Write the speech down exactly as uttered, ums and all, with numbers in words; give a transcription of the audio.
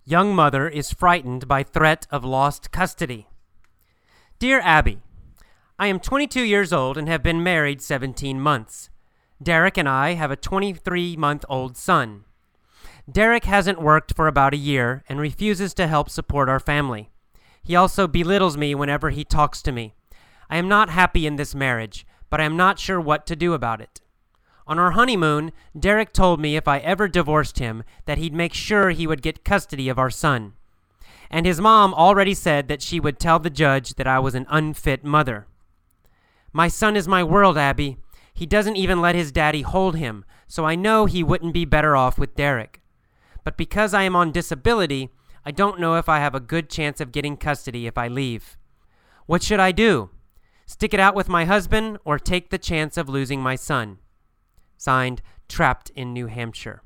Young mother is frightened by threat of lost custody. Dear Abby, I am twenty-two years old and have been married seventeen months. Derek and I have a twenty-three-month-old son. Derek hasn't worked for about a year and refuses to help support our family. He also belittles me whenever he talks to me. I am not happy in this marriage, but I am not sure what to do about it. On our honeymoon, Derek told me if I ever divorced him that he'd make sure he would get custody of our son. And his mom already said that she would tell the judge that I was an unfit mother. My son is my world, Abby. He doesn't even let his daddy hold him, so I know he wouldn't be better off with Derek. But because I am on disability, I don't know if I have a good chance of getting custody if I leave. What should I do? Stick it out with my husband or take the chance of losing my son? Signed, Trapped in New Hampshire.